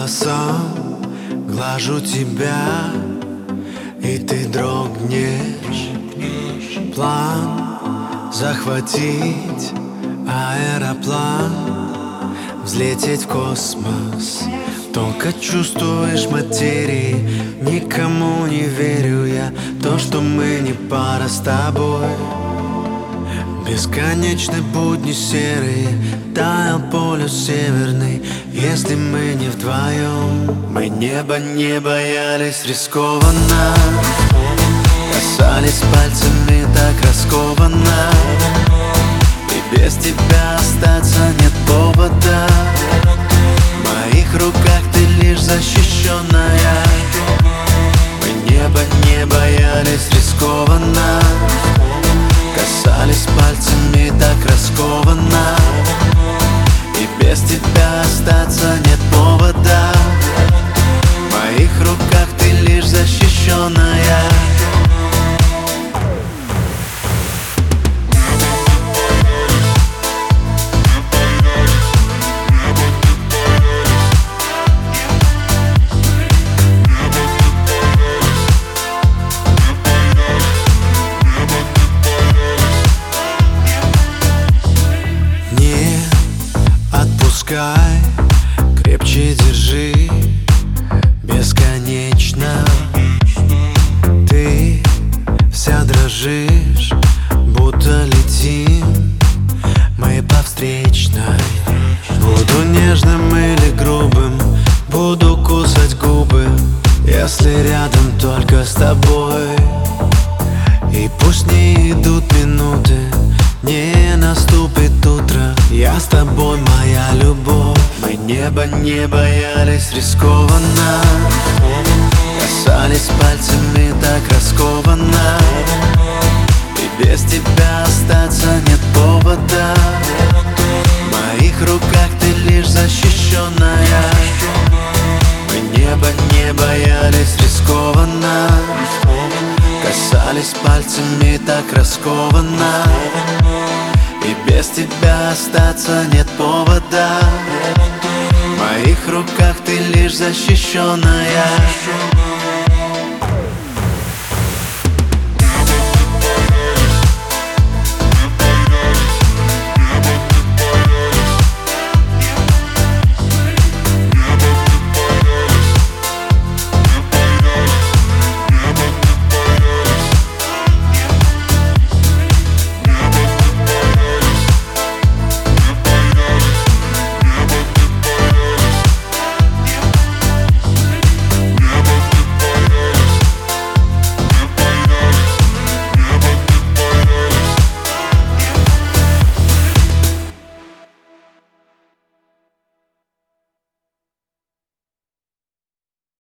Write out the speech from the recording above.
голосом глажу тебя, и ты дрогнешь. План захватить аэроплан, взлететь в космос. Только чувствуешь материи, никому не верю я. То, что мы не пара с тобой. Бесконечны будни серые, таял полюс северный. Если мы не вдвоем, мы небо не боялись рискованно, касались пальцами так раскованно. И без тебя остаться нет повода. В моих руках ты лишь защищенная. Мы небо не боялись рискованно, касались пальцами так раскованно. И без тебя остаться нет повода. В моих руках ты лишь защищенная. Крепче держи, бесконечно. Ты вся дрожишь, будто летим мы по встречной. Буду нежным или грубым, буду кусать губы, если рядом только с тобой. И пусть не идут минуты, не наступит утро, я с тобой, моя любовь. Мы небо не боялись рискованно, касались пальцами так раскованно. И без тебя остаться нет повода. В моих руках ты лишь защищенная. Мы небо не боялись рискованно, касались пальцами так раскованно. И без тебя остаться нет повода. В моих руках ты лишь защищенная.